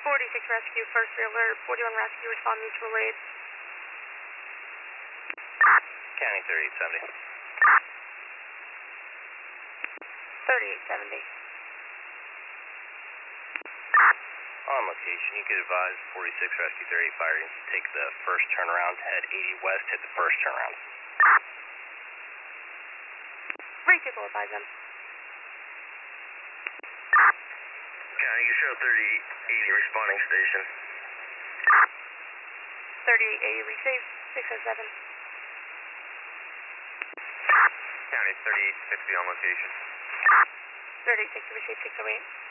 46 rescue, first alert, 41 rescue, respond mutual aid. County 3870. 3870. On location, you could advise 46 Rescue 38 Fire units to take the first turnaround, head 80 west, hit the first turnaround. Vehicle advise them. County, you show 3080 responding station. 3880 receive, 607. County 3860 on location. 3860 receive, 608.